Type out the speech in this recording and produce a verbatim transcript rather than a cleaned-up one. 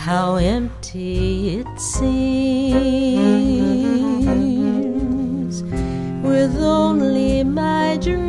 how empty it seems with only my dreams